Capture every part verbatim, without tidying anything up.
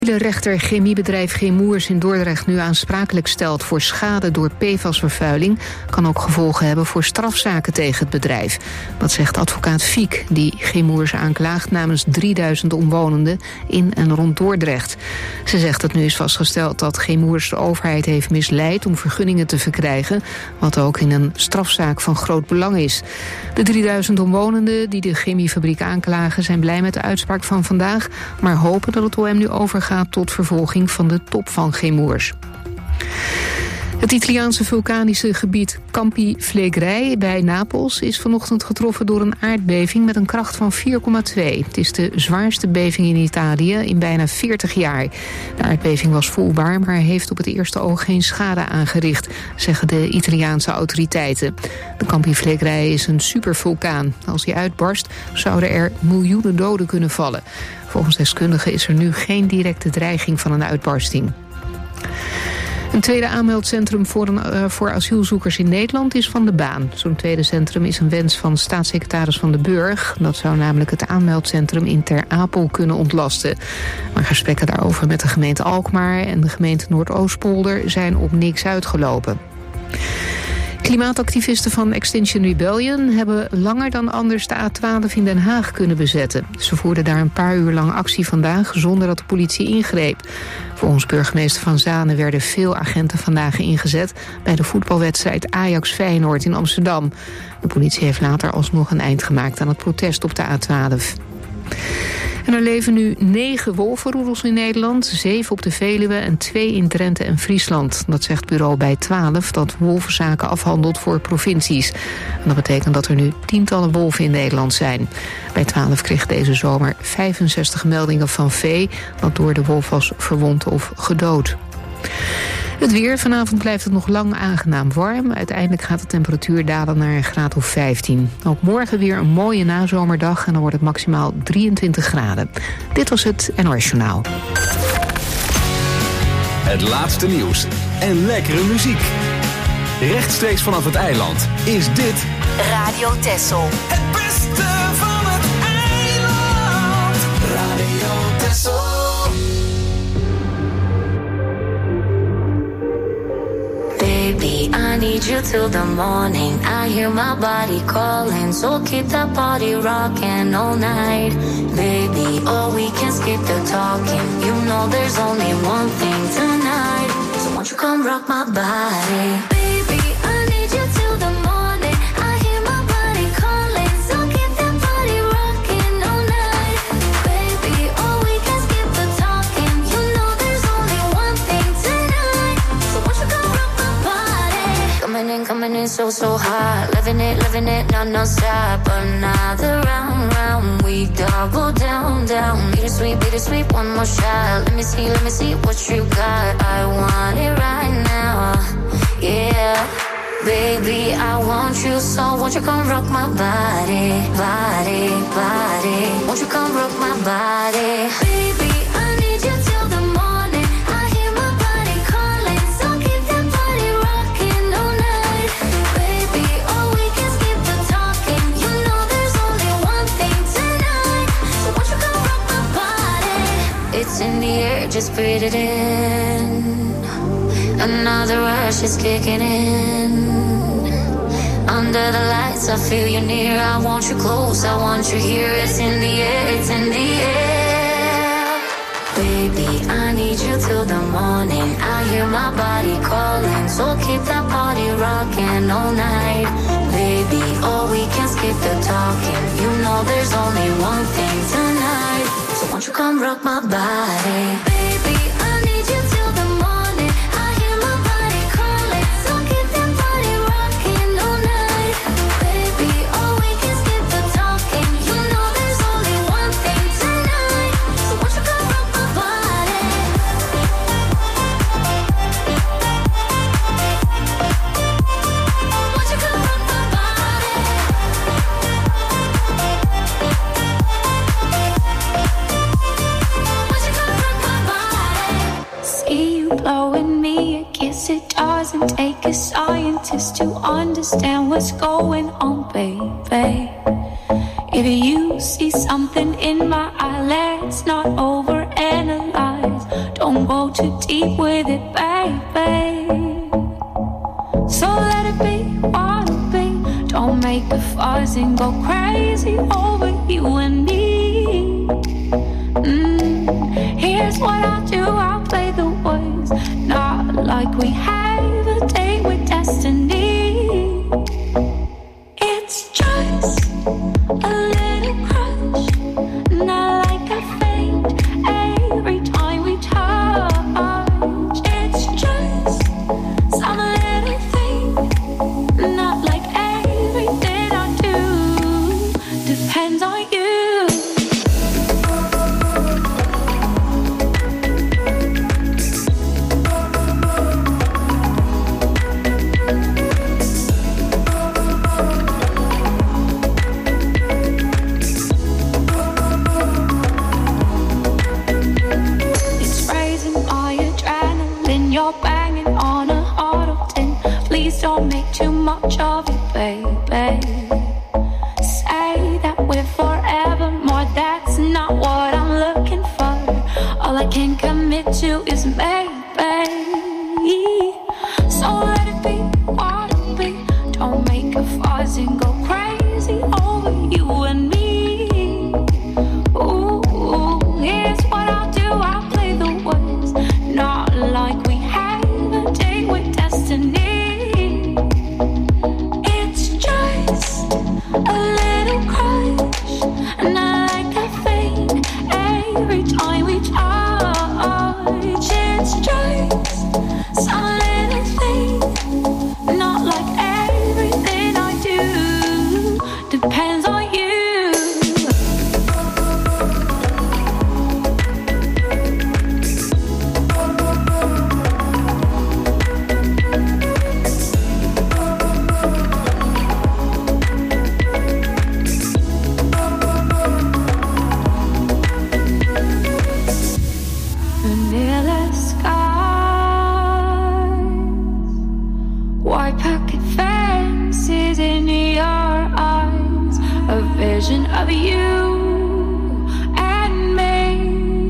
De rechter chemiebedrijf Chemours in Dordrecht nu aansprakelijk stelt voor schade door P F A S-vervuiling, kan ook gevolgen hebben voor strafzaken tegen het bedrijf. Dat zegt advocaat Fiek, die Chemours aanklaagt namens drieduizend omwonenden in en rond Dordrecht. Ze zegt dat nu is vastgesteld dat Chemours de overheid heeft misleid om vergunningen te verkrijgen, wat ook in een strafzaak van groot belang is. De drieduizend omwonenden die de chemiefabriek aanklagen zijn blij met de uitspraak van vandaag, maar hopen dat het O M nu overgaat tot vervolging van de top van Chemours. Het Italiaanse vulkanische gebied Campi Flegrei bij Napels is vanochtend getroffen door een aardbeving met een kracht van vier komma twee. Het is de zwaarste beving in Italië in bijna veertig jaar. De aardbeving was voelbaar, maar heeft op het eerste oog geen schade aangericht, zeggen de Italiaanse autoriteiten. De Campi Flegrei is een supervulkaan. Als die uitbarst, zouden er miljoenen doden kunnen vallen. Volgens deskundigen is er nu geen directe dreiging van een uitbarsting. Een tweede aanmeldcentrum voor, een, uh, voor asielzoekers in Nederland is van de baan. Zo'n tweede centrum is een wens van staatssecretaris Van den Burg. Dat zou namelijk het aanmeldcentrum in Ter Apel kunnen ontlasten. Maar gesprekken daarover met de gemeente Alkmaar en de gemeente Noordoostpolder zijn op niks uitgelopen. Klimaatactivisten van Extinction Rebellion hebben langer dan anders de A twaalf in Den Haag kunnen bezetten. Ze voerden daar een paar uur lang actie vandaag zonder dat de politie ingreep. Volgens burgemeester Van Zanen werden veel agenten vandaag ingezet bij de voetbalwedstrijd Ajax-Feyenoord in Amsterdam. De politie heeft later alsnog een eind gemaakt aan het protest op de A twaalf. En er leven nu negen wolvenroedels in Nederland, zeven op de Veluwe en twee in Drenthe en Friesland. Dat zegt bureau bij twaalf dat wolvenzaken afhandelt voor provincies. En dat betekent dat er nu tientallen wolven in Nederland zijn. Bij twaalf kreeg deze zomer vijfenzestig meldingen van vee dat door de wolf was verwond of gedood. Het weer. Vanavond blijft het nog lang aangenaam warm. Uiteindelijk gaat de temperatuur dalen naar een graad of vijftien. Ook morgen weer een mooie nazomerdag en dan wordt het maximaal drieëntwintig graden. Dit was het N O S Journaal. Het laatste nieuws en lekkere muziek. Rechtstreeks vanaf het eiland is dit Radio Texel. Het beste van het eiland. Radio Texel. Baby, I need you till the morning. I hear my body calling, so keep that body rocking all night. Baby, oh, we can skip the talking. You know there's only one thing tonight. So won't you come rock my body? Baby, I need you till the morning. I hear my body calling, so keep that body rocking all night. Baby, oh, we can skip the talking. You know there's only one thing tonight. So won't you come rock my body? Coming in, coming in so, so hot. Living it, living it, no, no stop. Another round, round. We double down, down. Beat it sweet, beat it sweet, one more shot. Let me see, let me see what you got. I want it right now, yeah. Baby, I want you, so won't you come rock my body, body, body. Won't you come rock my body? Baby, I need you till the morning. I hear my body calling, so keep that body rocking all night. Baby, oh, we can skip the talking. You know there's only one thing tonight. So won't you come rock my body? It's in the air, just breathe it in. Another rush is kicking in. Under the lights, I feel you near. I want you close, I want you here. It's in the air, it's in the air. Baby, I need you till the morning. I hear my body calling, so keep that body rocking all night. Baby, oh, we can skip the talking. You know there's only one thing tonight. So won't you come rock my body? Baby, I need you till the morning. I hear my body calling, so keep that body rocking all night. Baby, oh, we can skip the talking. You know there's only one thing tonight. So won't you come rock my body? Won't you come rock my body? Won't you come rock my body? See you blowing me a kiss. It doesn't take a scientist to understand what's going on, baby. If you see something in my eye, let's not overanalyze. don't go too deep with it, baby. So let it be what it be. Don't make a fuss and go crazy over you and me. Mm. Here's what I'll do, I'll play the words, not like we have a date with destiny. It's just a little crush, not like a faint every time we touch. It's just some little thing, not like everything I do depends on you. Don't make too much of it, baby. Say that we're forevermore, that's not what I'm looking for. All I can commit to is maybe. So let it be what it be. Don't make a fuss and go crazy over you and me. Ooh, here's what I'll do, I'll play the words, not like we have a date with destiny. A little crush, and I like a thing every time we touch. It's just some little thing, not like everything I do depends on you. Of you and me,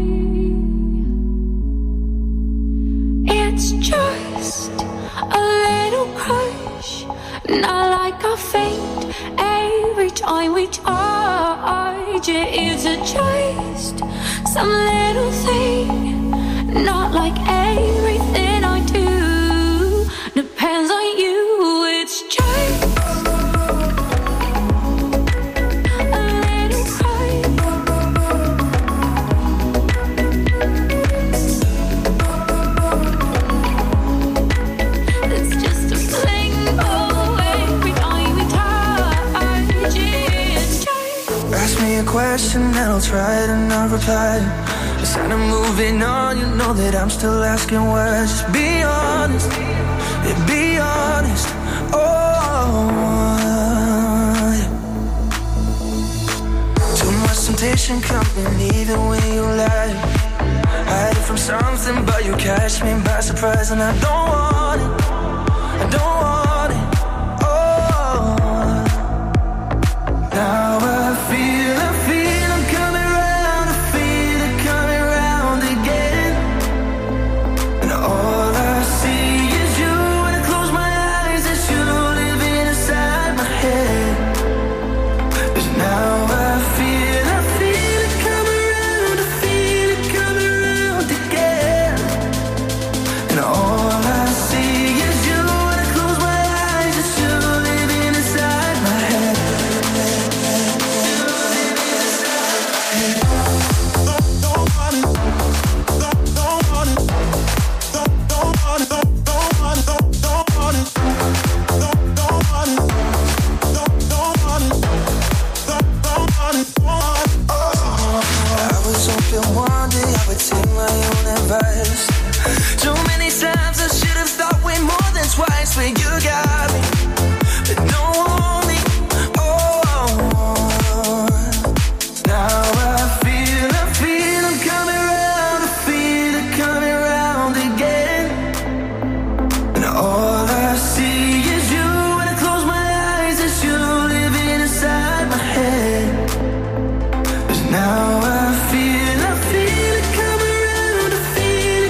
it's just a little crush, not like I faint every time we touch. It's just some little thing, not like everything I do depends on you. It's just question and I'll try to not reply. Instead of moving on, you know that I'm still asking words. Just be honest, yeah, be honest. Oh, yeah. Too much temptation coming even when you lie. Hiding from something, but you catch me by surprise, and I don't want it. I don't want it. Oh, now I feel. Now I feel, I feel it coming around, I feel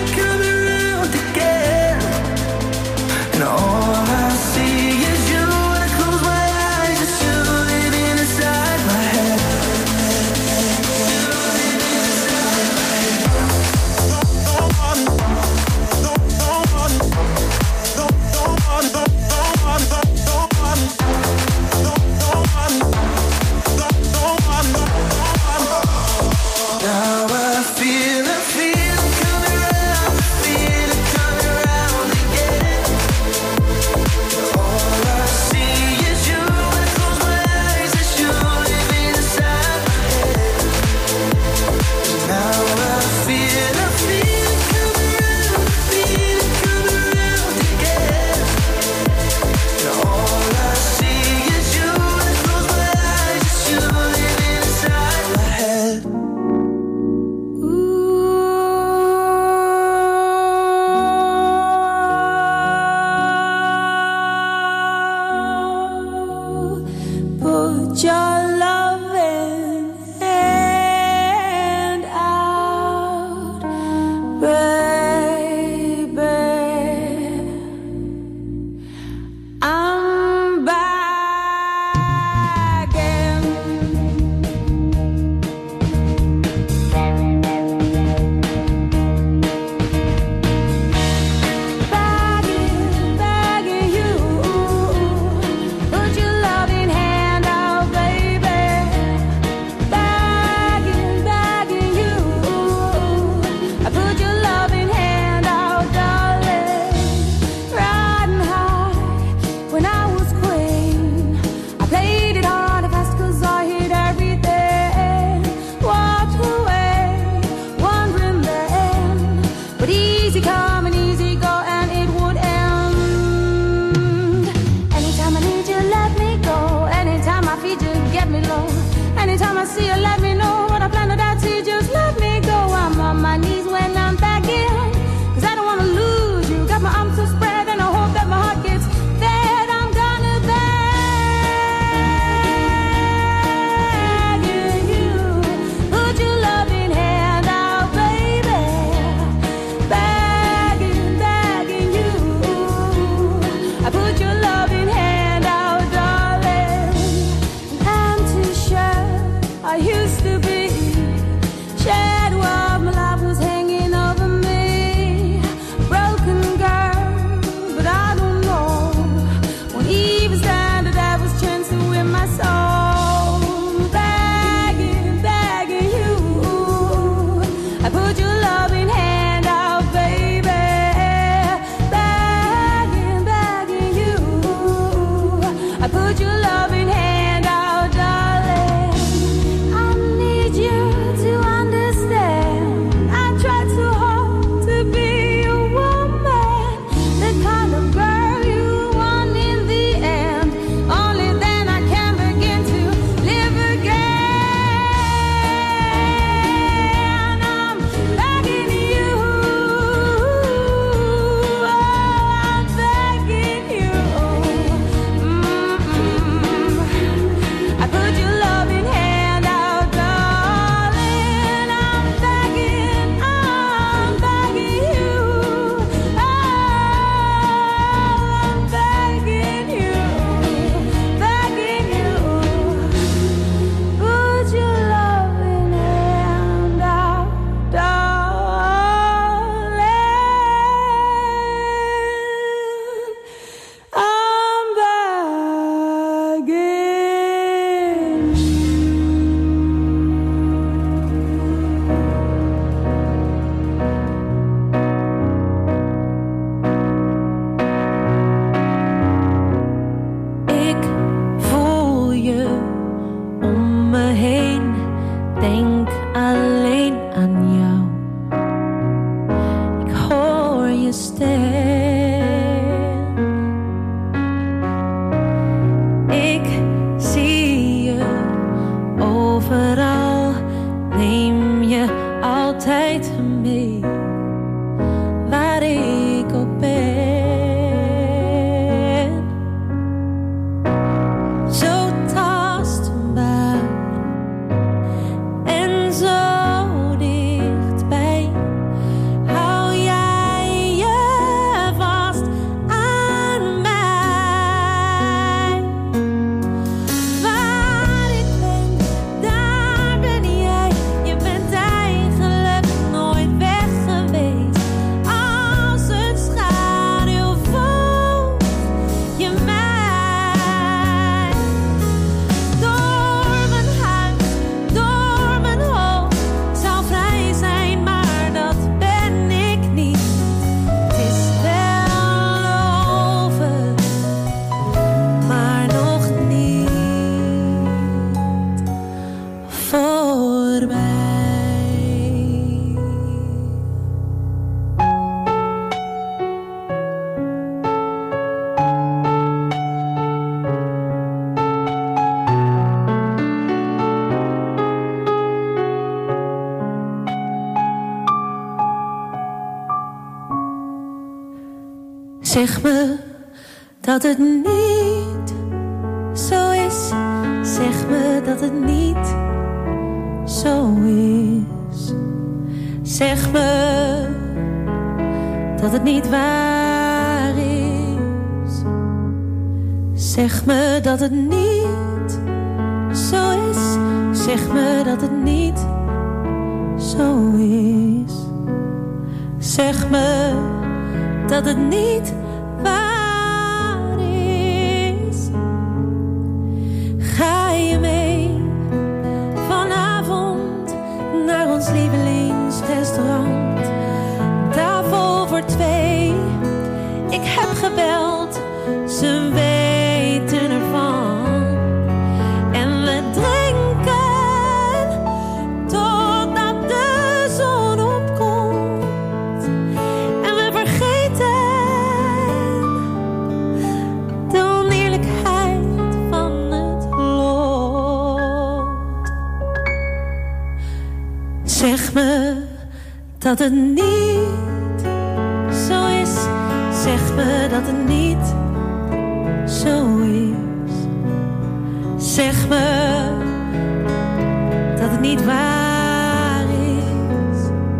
easy come and easy go, and it would end. Anytime I need you, let me go. Anytime I feed you, get me low. Anytime I see you, let me know what I planted out. See, just let me go. I'm on my knees when I'm back in, 'cause I don't wanna lose you. Got my arms so spread and I hope that my heart gets fed. I'm gonna beg you, put your loving hand out, baby. Begging, begging you, I put your loving hand out, darling. An empty shirt I used to be, shadow of my life was hanging over me. Broken girl, but I don't know. Won't even stand the devil's chance to win my soul. Begging, begging you, I put your loving hand out, baby. Begging, begging you, I put your loving hand out, darling. I need you to understand. I try so hard to be a woman, the kind of girl you want in the end. Only then I can begin to live again. I'm begging you, oh, I'm begging you. Mm-mm. I put your loving hand out, darling. I'm begging, I'm begging you. Oh, I'm begging you, begging you. Put your loving hand out, darling. I'm begging. Ik voel je om me heen, denk alleen aan jou. Ik hoor je stem. Ik zie je overal, neem je altijd mee, waar ik ook ben. Zo tastbaar en zo dichtbij, hou jij je vast aan mij. Waar ik ben, daar ben jij. Je bent eigenlijk nooit weg geweest. Als een schaduw volg je mij. Door mijn huis, door mijn hoofd, zou vrij zijn, maar dat ben ik niet. Het is wel over, maar nog niet voorbij. Zeg me dat het niet zo is. Zeg me dat het niet zo is. Zeg me dat het niet waar is. Zeg me dat het niet zo is. Zeg me dat het niet zo is. Zeg me dat het niet waar is. Ga je mee vanavond naar ons lievelingsrestaurant? Tafel voor twee. Ik heb gebeld, ze weten ervan. En we drinken totdat de zon opkomt. dat het niet zo is. Zeg me dat het niet zo is. Zeg me dat het niet waar is.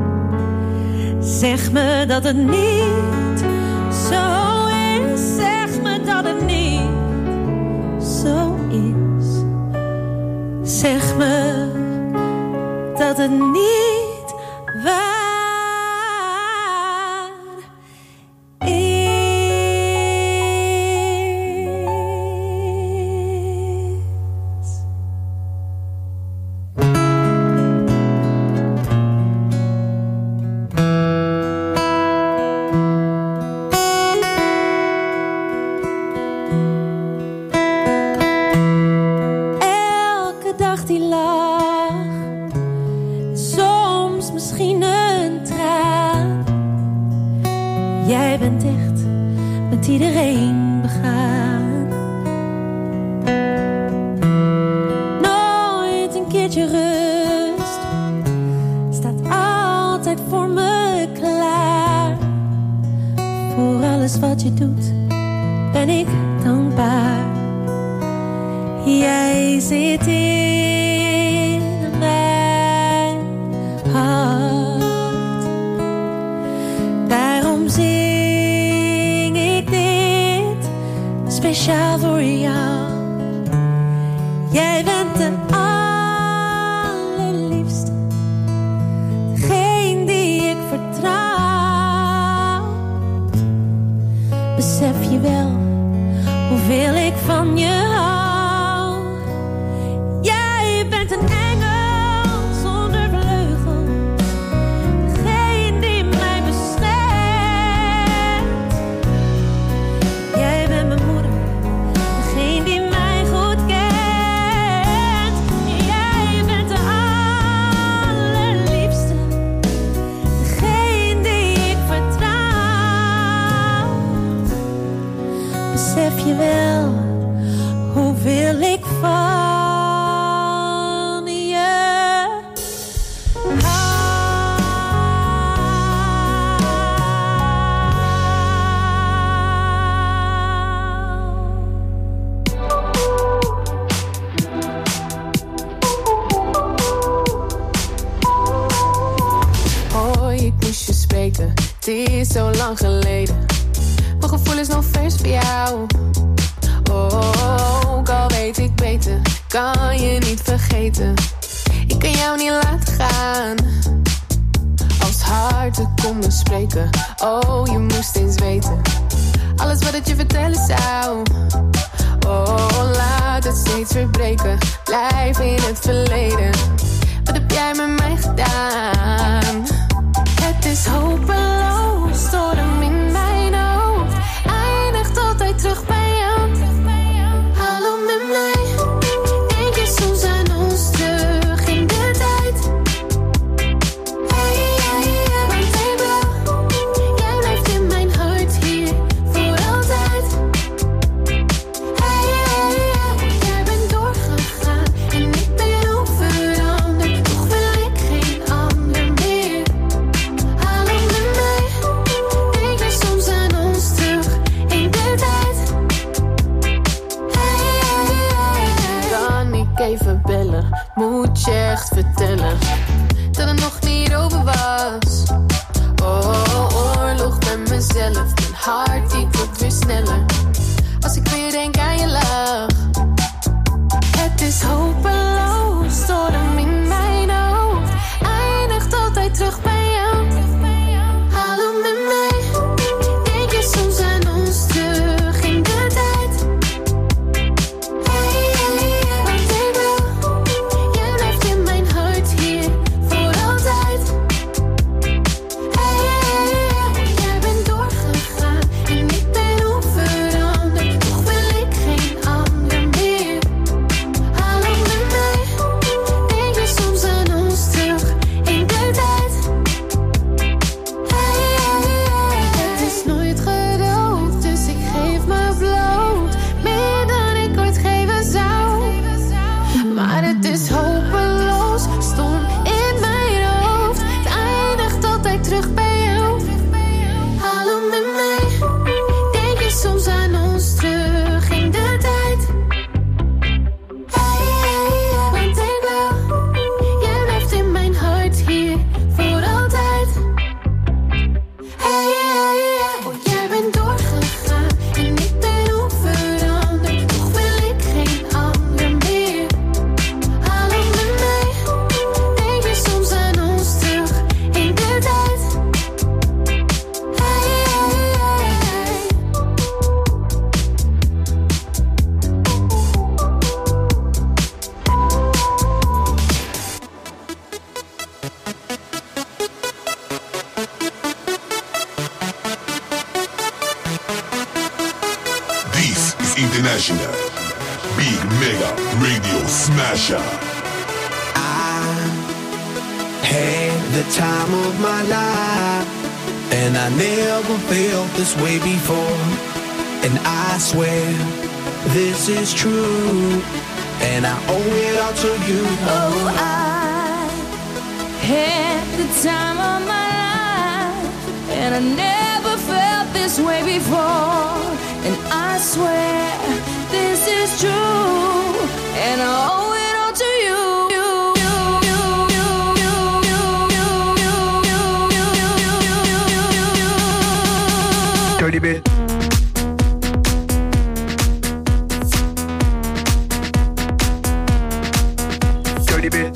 Zeg me dat het niet zo is. Zeg me dat het niet zo is. Zeg me dat het niet waar is. Elke dag die lach, soms misschien een traan. Jij bent echt met iedereen begaan. Nooit een keertje rust, staat altijd voor me klaar. Voor alles wat je doet, ben ik dankbaar. Jij zit in mijn hart. Daarom zing ik dit speciaal voor jou. Jij bent de allerliefste, degene die ik vertrouw. Besef je wel hoeveel ik van je hou? Jij bent een engel zonder vleugels, degene die mij beschermt. Jij bent mijn moeder, degene die mij goed kent. Jij bent de allerliefste, degene die ik vertrouw. Besef je wel hoeveel ik van je Hoi, ik moest je spreken, het is zo lang geleden. Mijn gevoel is nog vers voor jou. Oh, ook al weet ik beter, kan je niet vergeten. Ik kan jou niet laten gaan. Als harten konden spreken, oh, je moest eens weten. Alles wat ik je vertellen zou. Oh, laat het steeds verbreken, blijf in het verleden. Wat heb jij met mij gedaan? Het is hopeloos, storm in mijn hoofd, eindigt altijd terug bij jou. Hallo met mij, denk je soms aan ons terug in de tijd? Hey, hey, hey, want hey bro, jij blijft in mijn hart hier voor altijd. Hey, hey, hey, jij bent doorgegaan en ik ben onveranderd, toch wil ik geen ander meer. Hallo met mij, denk je soms aan ons terug in de tijd? Kan ik even bellen, moet je echt vertellen dat het nog niet over was. Oh, oorlog met mezelf, mijn hart die wordt weer sneller als ik weer denk aan je lach. Het is hopeloos, storm in mijn hoofd, eindigt altijd terug bij jou. Hallo met mij, denk je soms aan ons terug in de tijd? Hey, hey, hey, want hey bro, jij blijft in mijn hart hier voor altijd. Hey, hey, hey, jij bent doorgegaan en ik ben onveranderd. International. Big Mega Radio Smasher. I had the time of my life, and I never felt this way before. And I swear this is true, and I owe it all to you. Oh, I had the time of my life, and I never felt this way before. And I swear this is true, and I owe it all to you. Dirty bit. Dirty bit.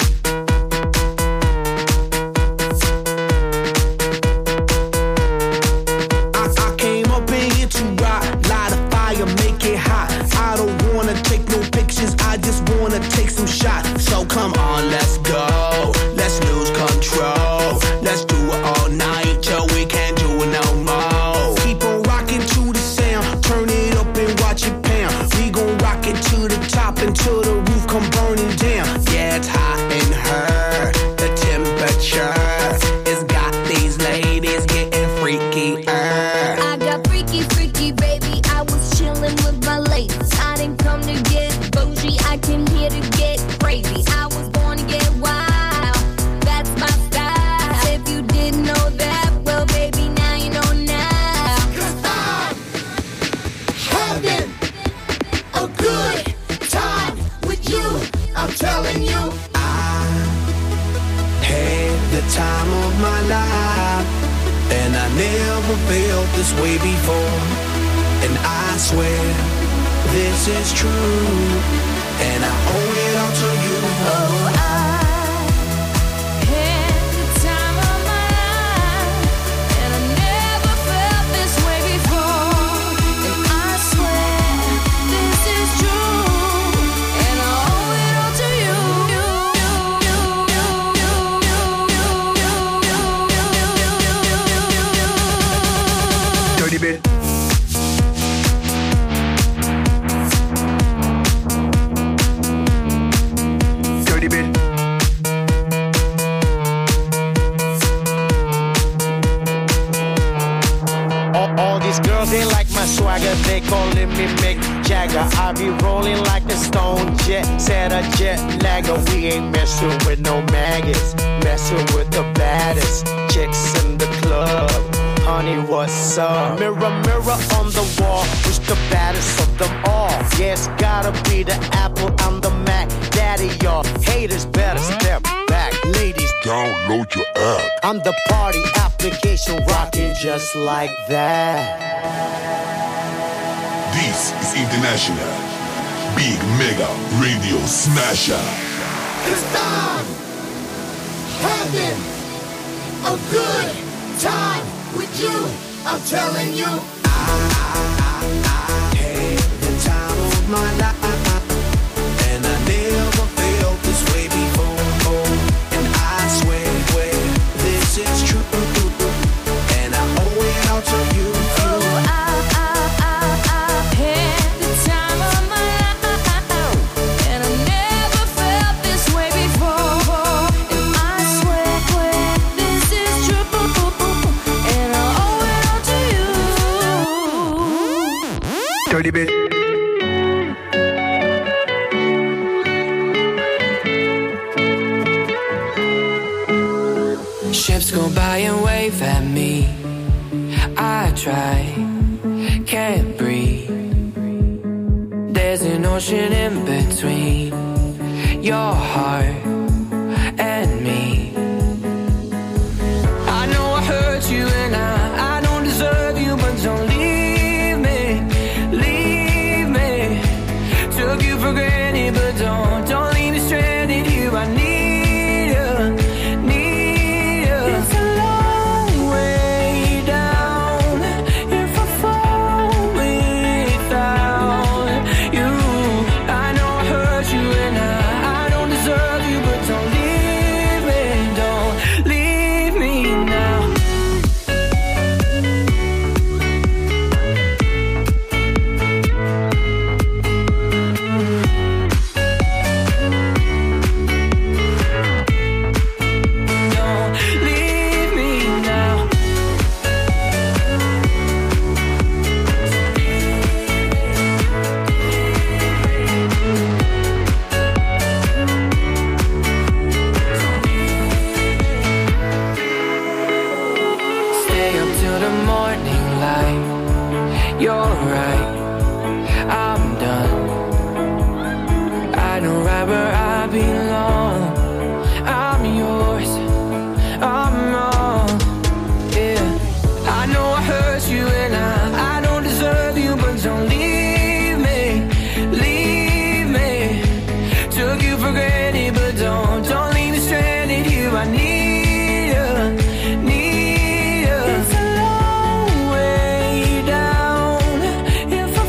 So come on, let's go. Let's lose control. Let's do it all night till we can't do it no more. Keep on rocking to the sound. Turn it up and watch it pound. We gon' rock it to the top until the roof come burning down. Yeah, it's hot in her. The temperature has got these ladies getting freaky. I got freaky, freaky, baby. I was chilling with my ladies. I didn't come to get bougie. I came here to get crazy. I was born to get wild. That's my style. If you didn't know that, well, baby, now you know now. 'Cause I'm having a good time with you. I'm telling you. I had the time of my life, and I never felt this way before. And I swear this is true, and I owe it all to you. Oh, I had the time of my life, and I never felt this way before. And I swear this is true, and I owe it all to you. Dirty bit. They like my swagger, they calling me Mick Jagger. I be rolling like a stone jet, set a jet lagger. We ain't messing with no maggots, messing with the baddest chicks in the club. Honey, what's up? Mirror, mirror on the wall, who's the baddest of them all? Yeah, it's gotta be the Apple and the Mac. Daddy, y'all haters better step back. Ladies, download your app. I'm the party application rocking just like that. This is International. Big Mega Radio Smasher. 'Cause I'm having a good time with you. I'm telling you. I, I, I had the time of my life, and I never felt this way before. And I swear, swear this is true, and I owe it all to you. Dirty bit. Ships go by and wave at me. I try, can't breathe. There's an ocean in between your heart and me. I know I hurt you and I, I don't deserve you, but don't leave. Took you for granted, but don't, don't leave me stranded here. I need you, need you. It's a long way down. If I fall without you, I know I hurt you and I, I don't deserve you, but stay up till the morning light. You're right, I'm done. I know right where I belong. I'm yours, I'm wrong. Yeah, I know I hurt you and I, I don't deserve you, but don't leave me, leave me. Took you for granted, but don't, don't leave me stranded here. I need you, need you. It's a long way down. If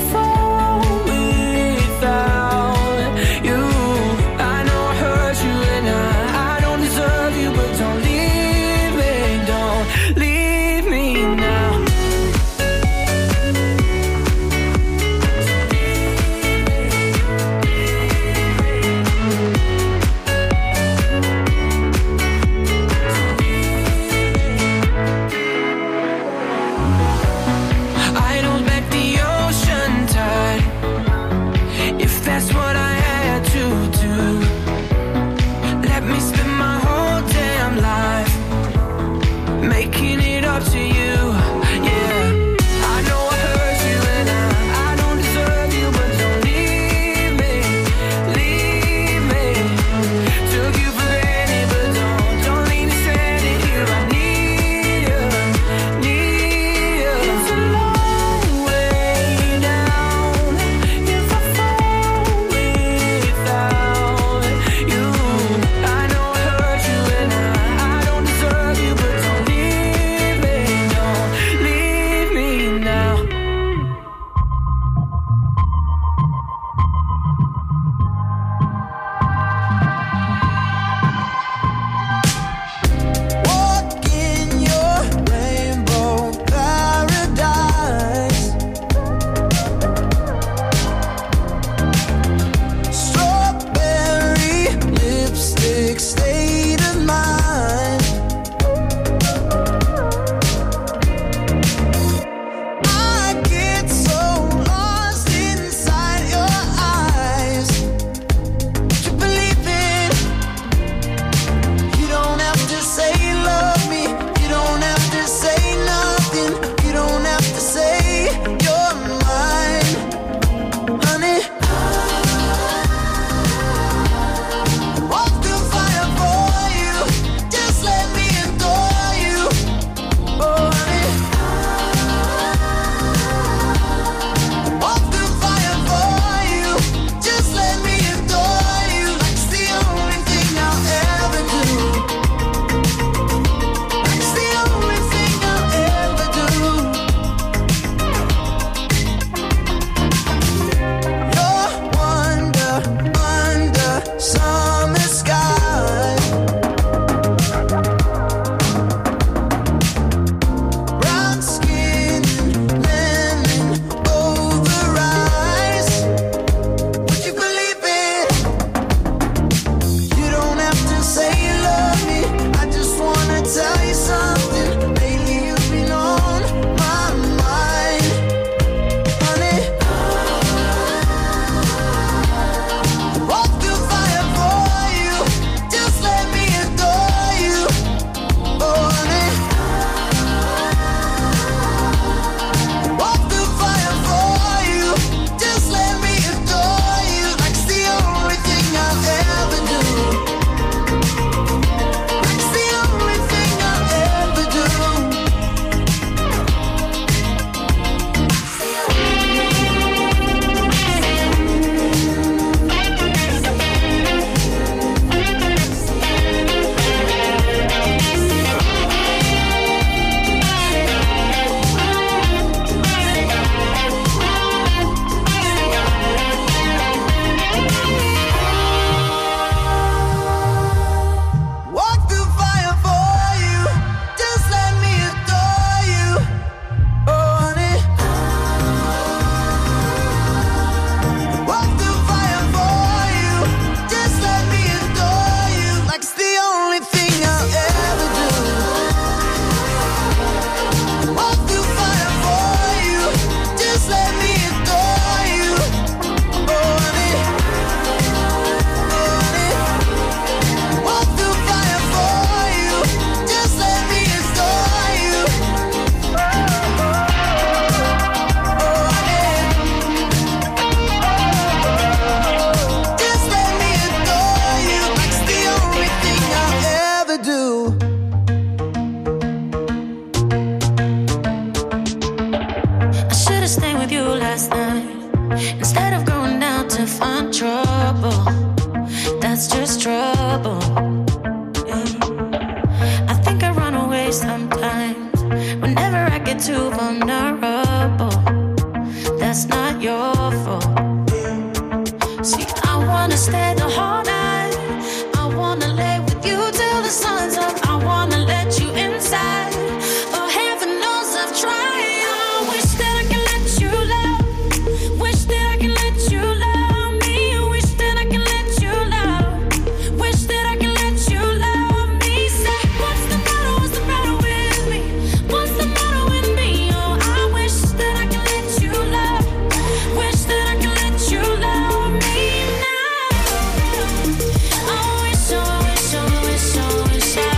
stay the whole night. I wanna lay with you till the sun's up. I wanna let you inside. Oh, heaven knows I've tried. I wish that I can let you love. Wish that I can let you love me. Wish that I can let you love. Wish that I can let you love me. Say, what's the matter? What's the matter with me? What's the matter with me? Oh, I wish that I can let you love. Wish that I can let you love me now. I wish, I wish, I wish, I wish I.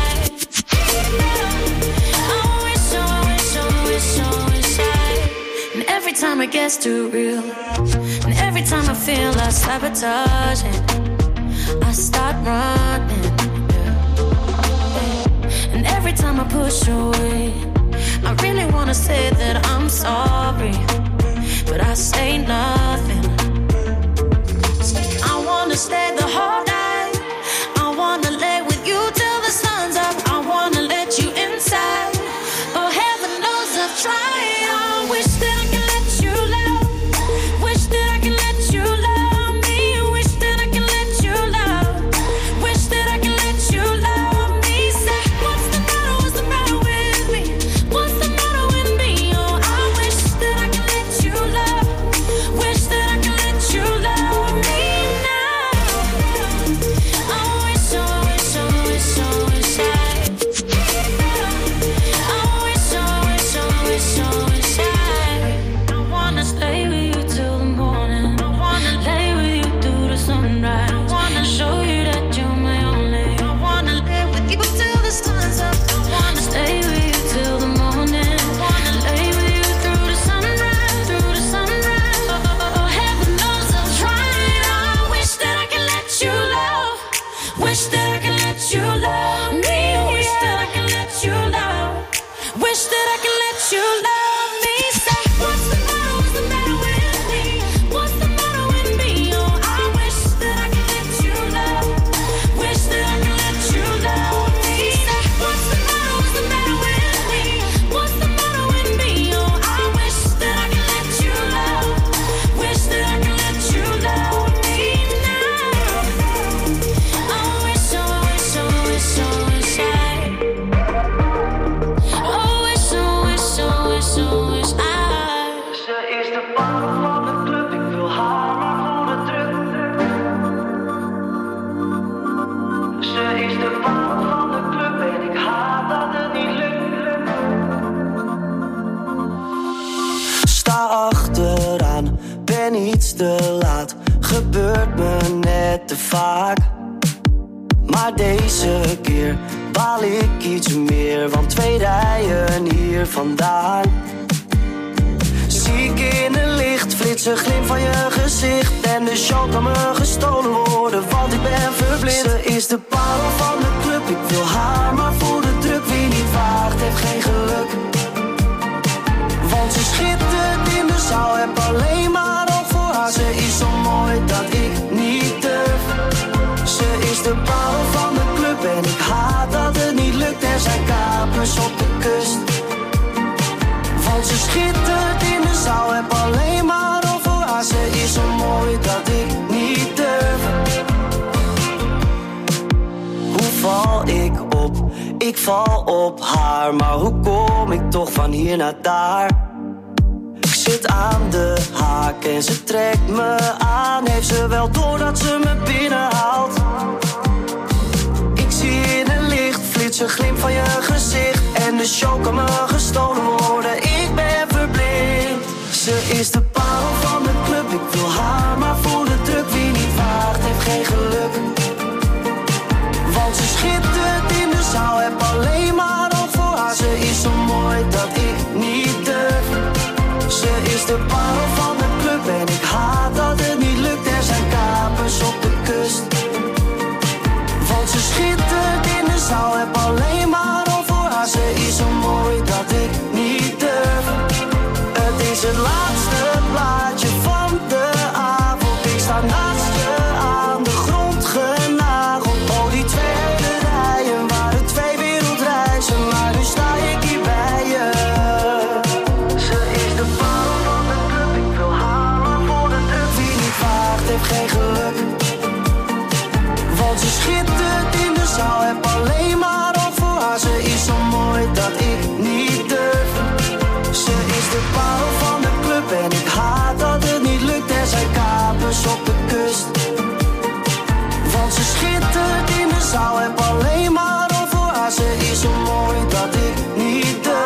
I wish, I wish, I wish, I wish I. And every time it gets too real, and every time I feel like sabotaging, I start running. Yeah. And every time I push away, I really wanna say that I'm sorry, but I say nothing. I wanna stay the whole night. I wanna lay with you till the sun's up. I wanna let you inside. Oh, heaven knows I've tried. I wish that I can let you love. Wish that I can let you love me. Wish that I can let you love. Wish that I can let you love me. Say, what's the matter? What's the matter with me? What's the matter with me? Oh, I wish that I can let you love. Wish that I can let you love me now. I wish, I wish, I wish, I wish I. I wish, I wish, I wish, I wish I. I wanna stay with you till the morning. I wanna lay with you through the sunrise. I wanna show you that you're my only. I wanna live with you till the sun's up. I wanna stay with you till the morning. I wanna lay with you through the sunrise, through the sunrise. Oh, oh, heaven knows I've tried. I wish that I can let you love. Wish that I can let you love me. Wish that I can let you love. Wish that I can let you love me. Say, what's the matter? What's the matter with me? What's the matter with me? Oh, I wish that I can let you love. Wish that I can let you love me. Say, what's the matter? What's the matter with me? What's the matter with me? Oh, I wish that I can let you love. Wish that I can let you love me now. I wish, I wish, I wish, I wish I. Oh, wish, I wish, I wish, I wish I. Ze is de parel van de club, ik wil haar maar voor de druk. Ze is de parel van de club en ik haat dat het niet lukt. Sta achteraan, ben iets te laat. Gebeurt me net te vaak. Maar deze keer baal ik iets meer, want twee rijen hier vandaan. Ziek in het licht, flitsen glim van je gezicht. En de show kan me gestolen worden, want ik ben verblind. Ze is de parel van de club, ik wil haar maar voor de druk. Wie niet waagt, heeft geen geluk. Want ze schittert in de zaal, heb alleen maar oog voor haar. Ze is zo mooi dat ik niet durf. Ze is de parel van de club en ik haat dat het niet lukt. Er zijn kapers op de kust. Want ze schittert in de zaal, heb alleen maar oog voor haar. Ze is zo mooi dat ik niet durf. Hoe val ik op? Ik val op haar. Maar hoe kom ik toch van hier naar daar? Ik zit aan de haak en ze trekt me aan. Heeft ze wel door dat ze me binnenhaalt? Ik zie in het licht, flitsen glim van je gezicht. En de show kan me gestolen worden, ik ben verblind. Ze is de parel van de club, ik wil haar maar voor de druk. Wie niet waagt, heeft geen geluk. Want ze schittert in de zaal, heb alleen maar oog voor haar. Ze is zo mooi dat ik niet durf. Ze is de parel van de club en ik haat dat het niet lukt. Er zijn kapers op de kust. Want ze schittert in de zaal, heb alleen maar oog voor haar. Ze is zo mooi dat ik niet durf. Het is het laatste plaatje van de avond. Ik sta naast je aan de grond genageld. Oh, die tweede rijen waren twee wereldreizen. Maar nu sta ik hier bij je. Ze is de parel van de club, ik wil haar maar voor de druk. Wie niet waagt, heeft geen geluk. kapers op de kust. Want ze schittert in de zaal, heb alleen maar over haar. Ze is zo mooi dat ik niet durf.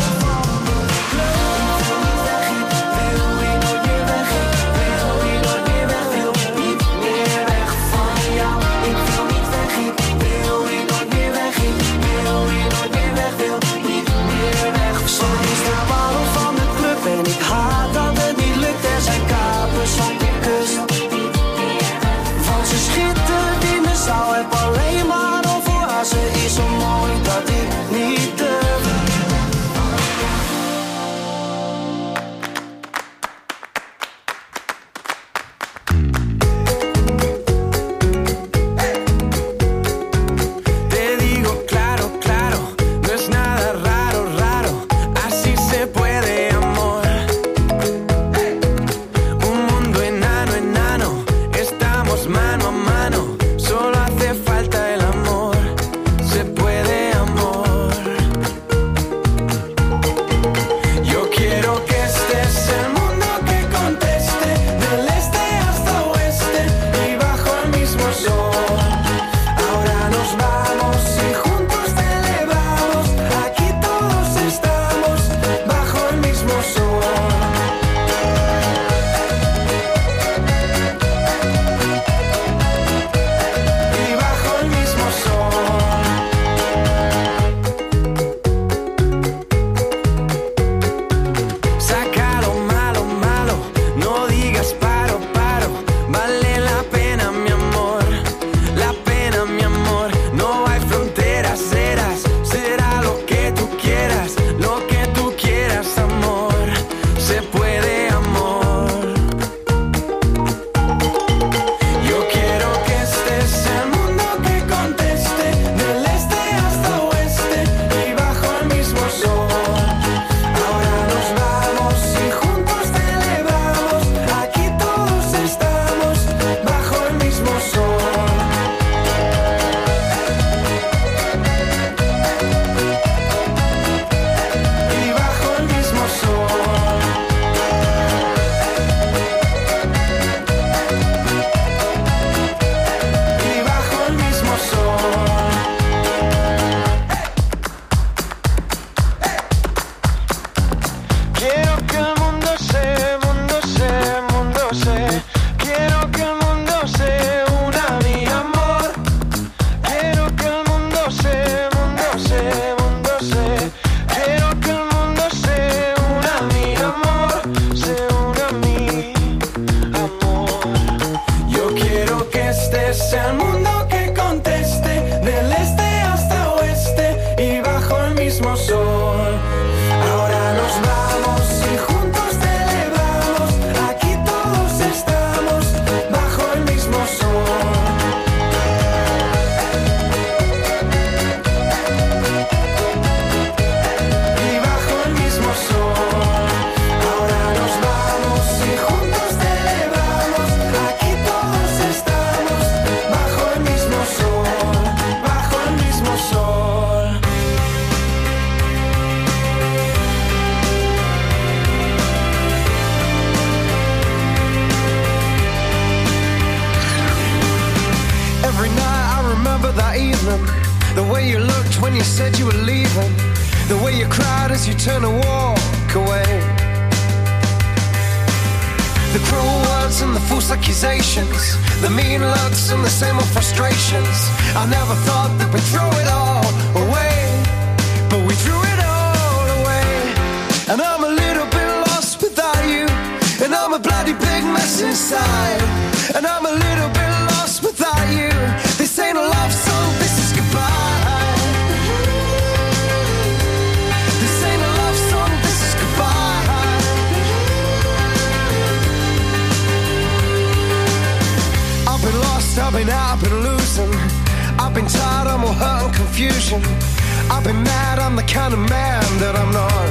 Ze is zo mooi dat ik niet durf. Te digo claro, claro, no es nada raro, raro. Así se puede, amor. Un mundo enano, enano. Estamos mano a mano. Solo hace falta el amor. Se puede, amor. Yo quiero que este es el mundo que conteste, del este hasta oeste y bajo el mismo sol. Ahora nos vamos y juntos te elevamos. Aquí todos estamos bajo el mismo sol. Y bajo el mismo sol. Saca lo malo, malo, no digas paro, paro. Vale la pena, mi amor, la pena, mi amor. No hay fronteras, serás, será lo que tú quieras, lo que tú quieras, amor. Se puede, amor. Yo quiero que este es el mundo que conteste, del este hasta oeste y bajo el mismo sol. Ahora nos vamos y juntos te elevamos. Aquí todos estamos bajo el mismo sol. Y bajo el mismo sol. Y bajo el mismo sol. Quiero que el mundo se, mundo se, mundo se. Quiero que el mundo se una a mi amor. Quiero que el mundo se, mundo se, mundo se. Quiero que el mundo se una a mi amor. Se una a mi amor. Yo quiero que este es el mundo que conteste, del este hasta oeste y bajo el mismo sol. Ahora nos vamos y juntos te elevamos. Aquí todos estamos bajo el mismo sol. Y bajo el mismo sol. Ahora nos vamos y juntos te elevamos. Aquí todos estamos bajo el mismo sol. Bajo el mismo sol. Every night I remember that evening, the way you looked when you said you were leaving, the way you cried as you turned to walk away. The cruel words and the false accusations, the mean looks and the same old frustrations. I never thought that we'd throw it all away, but we threw it all away. And I'm a little bit lost without you, and I'm a bloody big mess inside. And I'm a little bit lost without you. This ain't a love song, this is goodbye. This ain't a love song, this is goodbye. I've been lost, I've been out, I've been losing. I've been tired, I'm all hurt and confusion. I've been mad, I'm the kind of man that I'm not.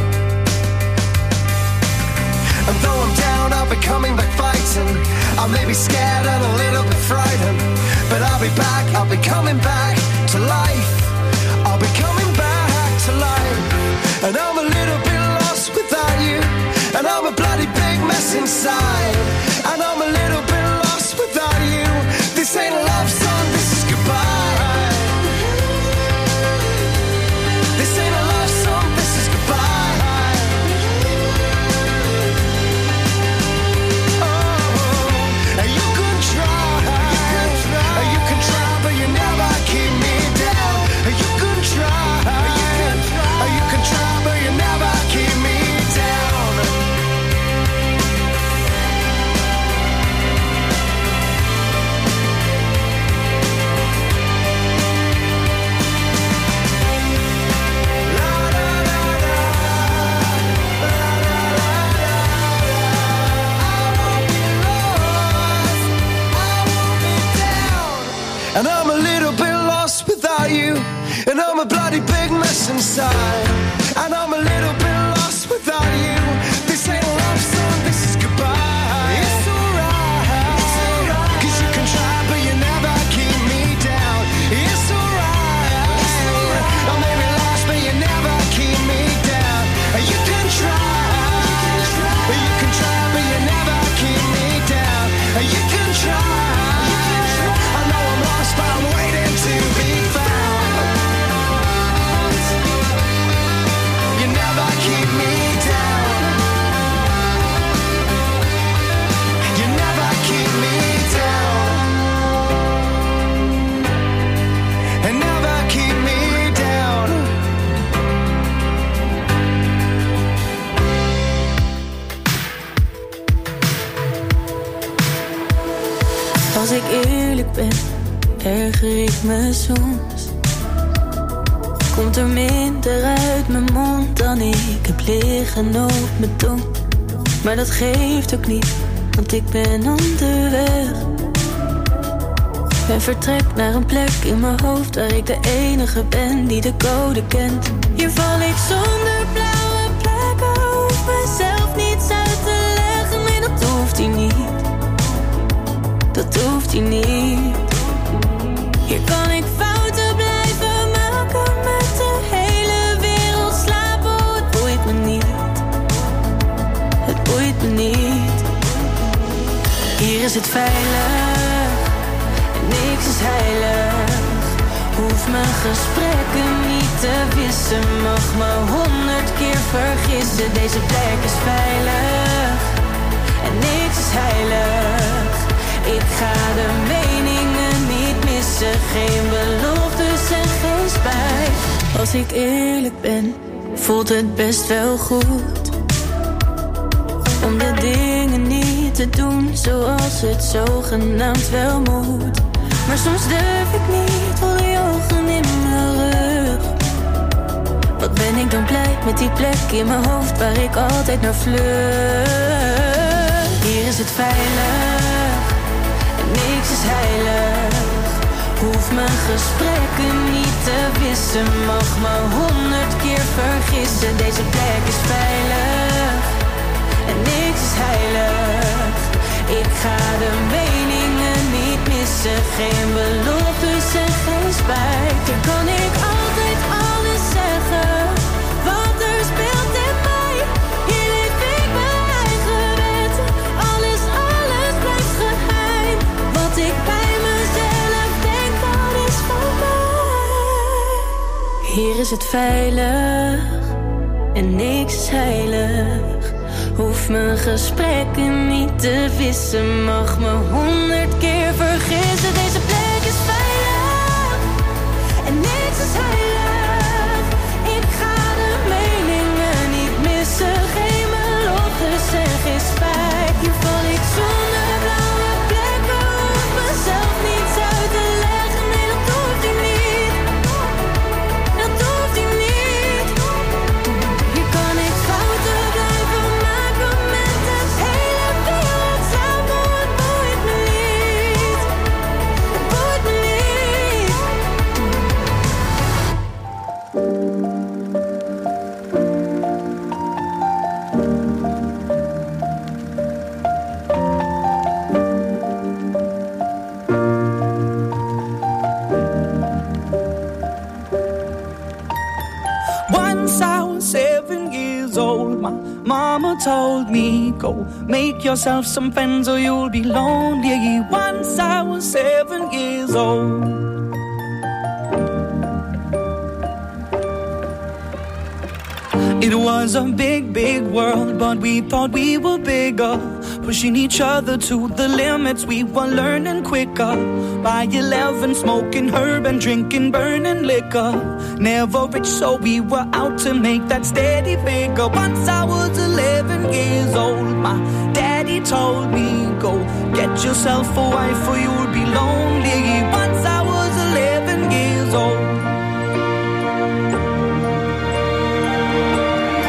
And though I'm down, I'll be coming back fighting. I may be scared and a little bit frightened, but I'll be back, I'll be coming back to life. I'll be coming back to life. And I'm a little bit lost without you, and I'm a bloody big mess inside. And I'm a little bit lost side. And I'm a little bit lost without you. This ain't a love song, this is goodbye. It's alright, it's alright, cause you can try but you never keep me down. It's alright, it's alright, I may be lost but you never keep me down. You can try, you can try but you never keep me down. You can try, I know I'm lost but I'm waiting to be found. You never keep me down. You never keep me down. And never keep me down. Als ik eerlijk ben, erger ik me soms. Komt er minder uit mijn mond dan ik heb liggen op mijn tong. Maar dat geeft ook niet, want ik ben onderweg. En vertrek naar een plek in mijn hoofd waar ik de enige ben die de code kent. Hier val ik zonder blauwe plekken, hoef mezelf niets uit te leggen. Nee, dat hoeft hier niet. Dat hoeft hier niet. Hier kan ik fouten blijven maken met de hele wereld slapen. Oh, het boeit me niet. Het boeit me niet. Hier is het veilig en niks is heilig. Hoef mijn gesprekken niet te wissen. Mag me honderd keer vergissen. Deze plek is veilig en niks is heilig. Ik ga de meningen niet missen. Geen beloftes en geen spijt. Als ik eerlijk ben, voelt het best wel goed om de dingen niet te doen zoals het zogenaamd wel moet. Maar soms durf ik niet, voel die ogen in mijn rug. Wat ben ik dan blij met die plek in mijn hoofd waar ik altijd naar vlucht. Hier is het veilig, niks is heilig. Hoef mijn gesprekken niet te wissen. Mag me honderd keer vergissen. Deze plek is veilig en niks is heilig. Ik ga de meningen niet missen. Geen beloftes en geen spijt. Hier kan ik altijd alles zeggen wat er speelt in mij. Hier leef ik mijn eigen wetten. Alles, alles blijft geheim. Wat ik bij mezelf denk, dat is van mij. Hier is het veilig en niks is heilig. Hoef mijn gesprekken niet te wissen. Mag me honderd keer vergissen. Deze plek is veilig en niks is heilig. Ik ga de meningen niet missen. Geen beloftes en geen spijt. Hier val ik zonder blauwe plekken. Hoef mezelf niets uit te leggen. Nee, dat hoeft hier niet. Dat hoeft hier niet. Hier kan ik fouten blijven maken met de hele wereld samen. Het boeit me niet. Het boeit me niet. Once I was seven years old, my mama told me, go make yourself some friends or you'll be lonely. Once I was seven years old. It was a big, big world, but we thought we were bigger. Pushing each other to the limits, we were learning quicker. By eleven, smoking herb and drinking burning liquor. Never rich, so we were out to make that steady figure. Once I was eleven years old, my daddy told me, go get yourself a wife or you'll be lonely. Once I was eleven years old.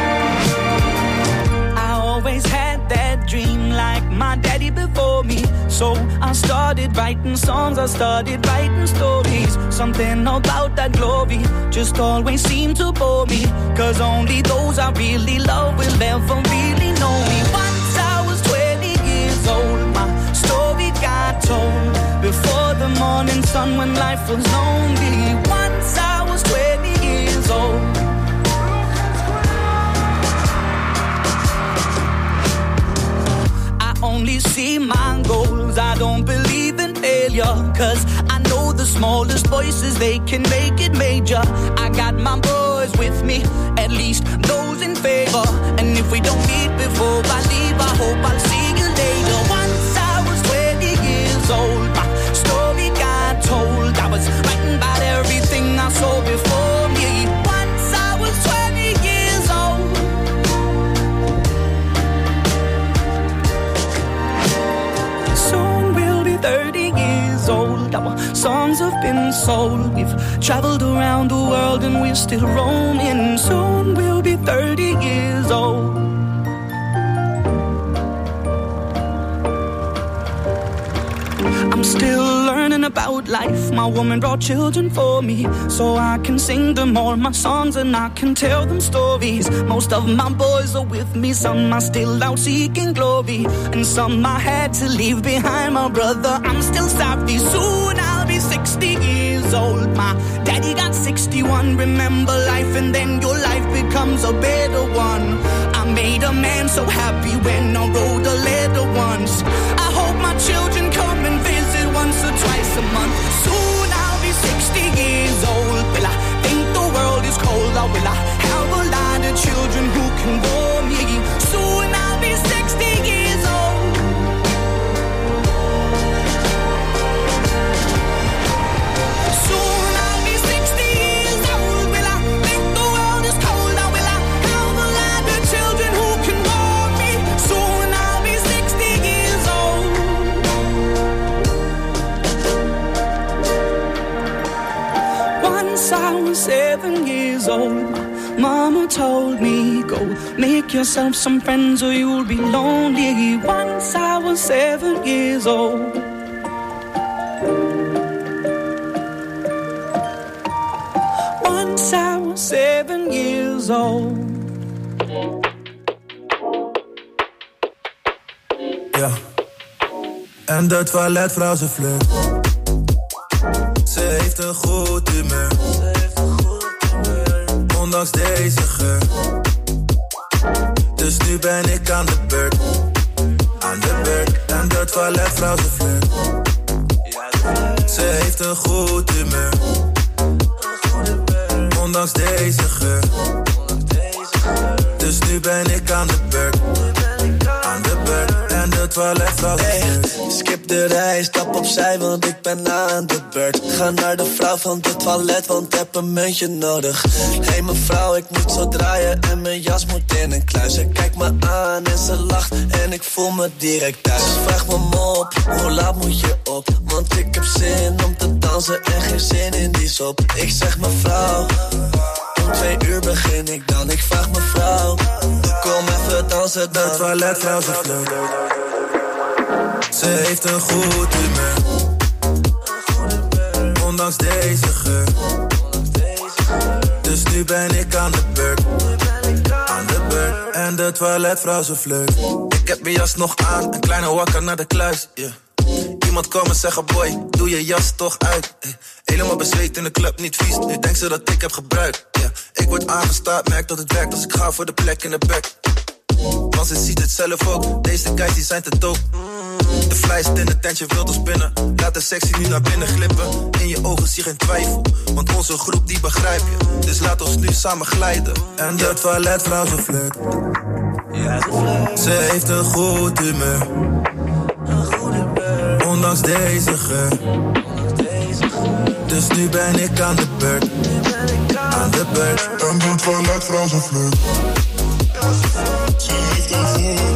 I always had that dream like my daddy before me. So I started writing songs, I started writing stories. Something about that glory just always seemed to bore me. Cause only those I really love will ever really know me. Once I was twenty years old, my story got told. Before the morning sun when life was lonely. Once I was twenty years old. Only see my goals, I don't believe in failure. Cause I know the smallest voices, they can make it major. I got my boys with me, at least those in favor. And if we don't meet before I leave, I hope I'll see you later. Once I was twenty years old, my story got told. I was writing about everything I saw before me. Once I was twenty years old. thirty years old, our songs have been sold. We've traveled around the world and we're still roaming. Soon we'll be thirty years old. I'm still learning about life. My woman brought children for me, so I can sing them all my songs and I can tell them stories. Most of my boys are with me, some are still out seeking glory, and some I had to leave behind. My brother, I'm still sorry. Soon I'll be sixty years old. My daddy got sixty-one. Remember life and then your life becomes a better one. I made a man so happy when I wrote a letter once. I hope my children come and visit once or twice a month. Soon I'll be sixty years old. Will I think the world is cold, or will I have a lot of children who can warm me? Soon I'll be sixty years old. Soon I'll be sixty years old. Will I think the world is cold, or will I have a lot of children who can warm me? Soon I'll be sixty years old. Once I was seven years old, Mama told me, go make yourself some friends or you'll be lonely. Once I was seven years old. Once I was seven years old. Ja, en de toiletvrouw ze vlucht. Ze heeft een goed humeur. Ondanks deze geur. Dus nu ben ik aan de beurt. Aan de beurt. En de toiletvrouw ze vlucht. Ze heeft een goed humeur. Ondanks deze geur. Dus nu ben ik aan de beurt. Aan de beurt. En de toiletvrouw ze vlucht. Hey, skip de rij, stap opzij, want ik ben aan de beurt. Ga naar de vrouw van het toilet, want heb een muntje nodig. Hé hey, mevrouw, ik moet zo draaien en mijn jas moet in een kluis. Ze kijkt me aan en ze lacht en ik voel me direct thuis. Ze vraagt me op, hoe laat moet je op? Want ik heb zin om te dansen en geen zin in die sop. Ik zeg mevrouw, om twee uur begin ik dan. Ik vraag mevrouw, kom even dansen dan. De toiletvrouw ze vlucht. Ze heeft een goed humeur. Ondanks deze geur. Dus nu ben ik aan de beurt. Aan de beurt. En de toiletvrouw ze vlucht. Ik heb mijn jas nog aan, een kleine wakker naar de kluis, yeah. Iemand komen zeggen, boy, doe je jas toch uit, hey. Helemaal bezweet in de club, niet vies. Nu denkt ze dat ik heb gebruikt, yeah. Ik word aangestaard, merk dat het werkt als ik ga voor de plek in de bek. Want ze ziet het zelf ook, deze guys die zijn te dope. De fly zit in de tent, je wilt ons binnen. Laat de sexy nu naar binnen glippen. In je ogen zie geen twijfel, want onze groep die begrijp je. Dus laat ons nu samen glijden. En de toiletvrouw ze flirt. Ja, ze flirt. Ze heeft een goed humeur. Ondanks deze geur. Dus nu ben ik aan de beurt. Aan de beurt. En de toiletvrouw ze flirt. Ze heeft een goed humeur.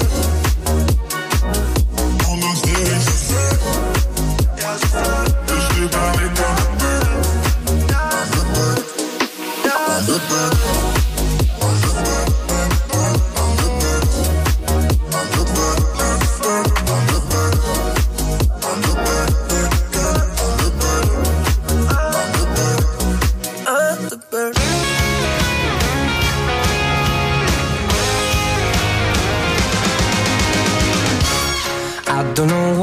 Ondanks deze geur. Dus nu ben ik aan de beurt. Aan de beurt. Aan de beurt.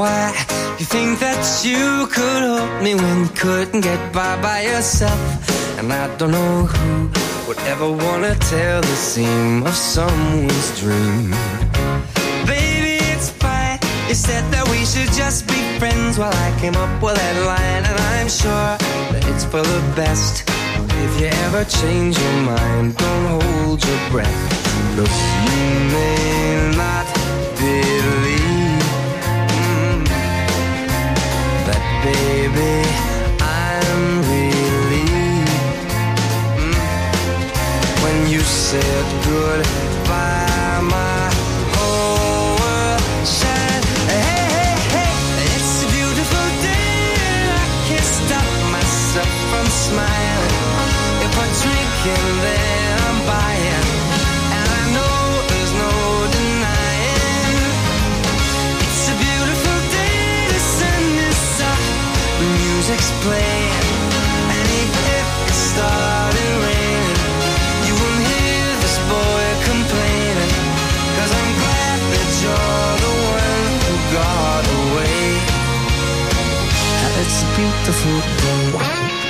why you think that you could help me when you couldn't get by by yourself. And I don't know who would ever wanna tell the seam of someone's dream. Baby, it's fine. You said that we should just be friends. Well, I came up with that line, and I'm sure that it's for the best. If you ever change your mind, don't hold your breath. Look, you may not believe mm, that, baby, I'm relieved mm, when you said goodbye. My whole world shined. Hey, hey, hey, it's a beautiful day, and I can't stop myself from smiling. If I'm drinking, then I'm buying, and I know there's no denying. It's a beautiful day, the sun is up, the music's playing, and even if it started raining, you won't hear this boy complaining, 'cause I'm glad that you're the one who got away. It's a beautiful day.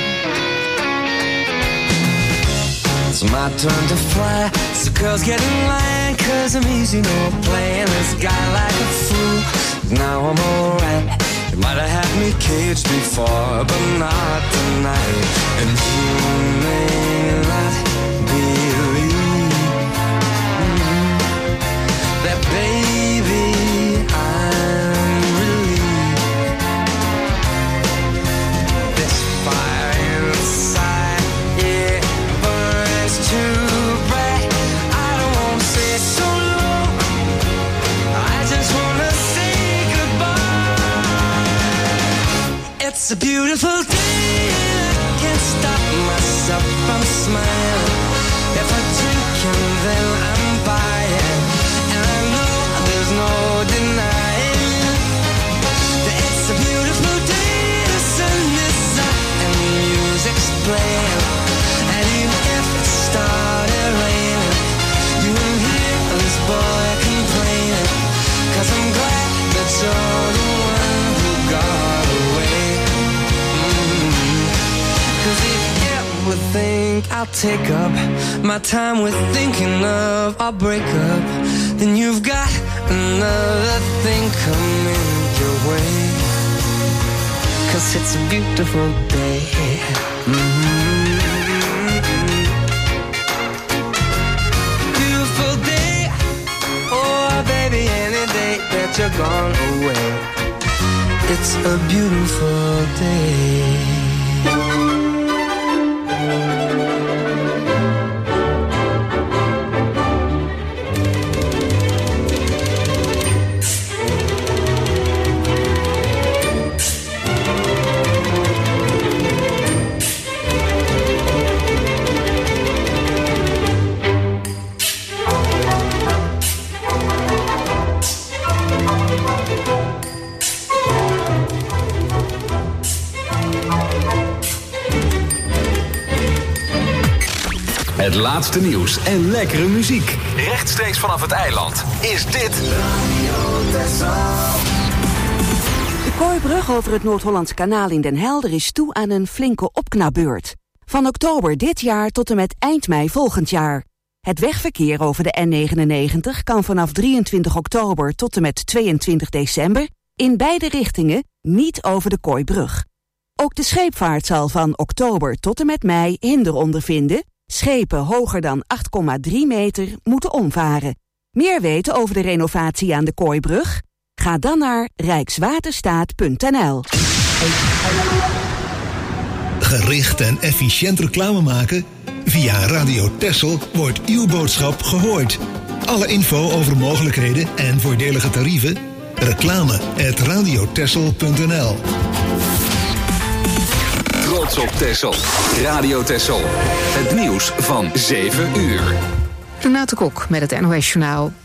It's my turn to fly, so girls get in line, 'cause I'm easy, no playing this guy like a fool. Now I'm alright. You might have had me caged before, but not tonight. And you may not believe mm, that, baby, I'm relieved. This fire inside, yeah, burns too bright. I don't want to say so long, I just want to say goodbye. It's a beautiful day, and I can't stop myself from smiling. If I drink and then I'm buying, and I know there's no denying that it's a beautiful day, the sun is up and the music's playing, and even if it started raining, you won't hear this boy complaining, 'cause I'm glad that you're the one who got away. Mm-hmm. 'Cause if you ever think I'll take up my time with thinking of our breakup, then you've got another thing coming your way. 'Cause it's a beautiful day. Mm-hmm. Beautiful day. Oh, baby, any day that you're gone away, it's a beautiful day. Het laatste nieuws en lekkere muziek. Rechtstreeks vanaf het eiland is dit De Kooibrug over het Noord-Hollands Kanaal in Den Helder is toe aan een flinke opknapbeurt. Van oktober dit jaar tot en met eind mei volgend jaar. Het wegverkeer over de N negenennegentig kan vanaf drieëntwintig oktober tot en met tweeëntwintig december... in beide richtingen niet over de Kooibrug. Ook de scheepvaart zal van oktober tot en met mei hinder ondervinden. Schepen hoger dan acht komma drie meter moeten omvaren. Meer weten over de renovatie aan de Kooibrug? Ga dan naar rijkswaterstaat punt n l. Gericht en efficiënt reclame maken? Via Radio Texel wordt uw boodschap gehoord. Alle info over mogelijkheden en voordelige tarieven? Reclame at radiotexel punt n l. Trots op Texel. Radio Texel. Het nieuws van zeven uur. Renate Kok met het N O S Journaal.